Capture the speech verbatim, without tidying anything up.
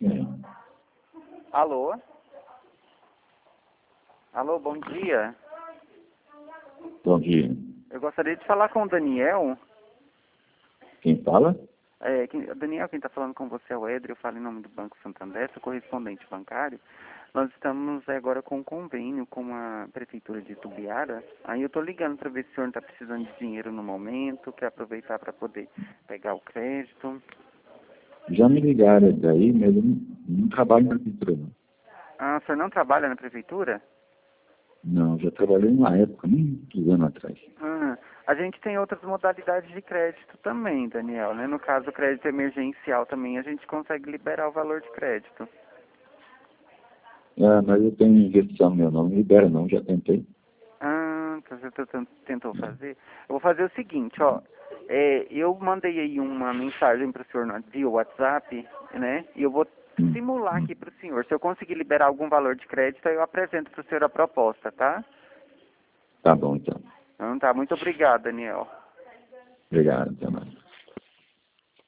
É. Alô? Alô, bom dia. Bom dia. Eu gostaria de falar com o Daniel. Quem fala? É, quem, Daniel, quem está falando com você é o Edre, eu falo em nome do Banco Santander, sou correspondente bancário. Nós estamos agora com um convênio com a Prefeitura de Itubiara. Aí eu estou ligando para ver se o senhor está precisando de dinheiro no momento, quer aproveitar para poder pegar o crédito. Já me ligaram daí, mas eu não, não trabalho na prefeitura, não. Ah, o senhor não trabalha na Prefeitura? Não, já trabalhei uma época, muitos anos atrás. Ah, a gente tem outras modalidades de crédito também, Daniel, né? No caso, o crédito emergencial também, a gente consegue liberar o valor de crédito. Ah, mas eu tenho investição no meu nome, libera não, já tentei. Ah, então você t- tentou fazer? Eu vou fazer o seguinte, ó. É, eu mandei aí uma mensagem para o senhor no- via WhatsApp, né? E eu vou Hum, simular hum. aqui para o senhor. Se eu conseguir liberar algum valor de crédito, aí eu apresento para o senhor a proposta, tá? Tá bom, então. Então tá, muito obrigado, Daniel. Obrigado, até mais.